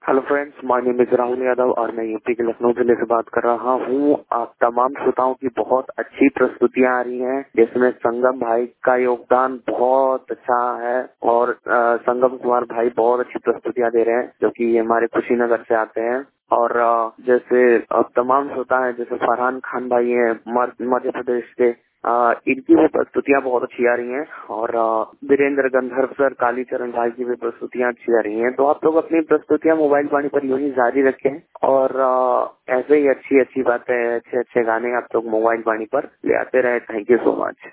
Hello friends, my name is Rahul Yadav और मैं UP के लखनऊ जिले से बात कर रहा हूँ। आप तमाम श्रोताओं की बहुत अच्छी प्रस्तुतियां आ रही हैं, जिसमें संगम भाई का योगदान बहुत अच्छा है और संगम कुमार भाई बहुत अच्छी प्रस्तुतियां दे रहे हैं, जो कि हमारे कुशीनगर से आते हैं। और जैसे तमाम श्रोता है, जैसे फरहान खान भाई है मध्य प्रदेश के, इनकी भी प्रस्तुतियां बहुत अच्छी आ रही हैं और वीरेंद्र गंधर्व सर, कालीचरण भाई की भी प्रस्तुतियां अच्छी आ रही हैं। तो आप लोग अपनी प्रस्तुतियां मोबाइल वाणी पर यूं ही जारी रखें और ऐसे ही अच्छी अच्छी बातें, अच्छे अच्छे गाने आप लोग मोबाइल वाणी पर ले आते रहे। Thank you so much.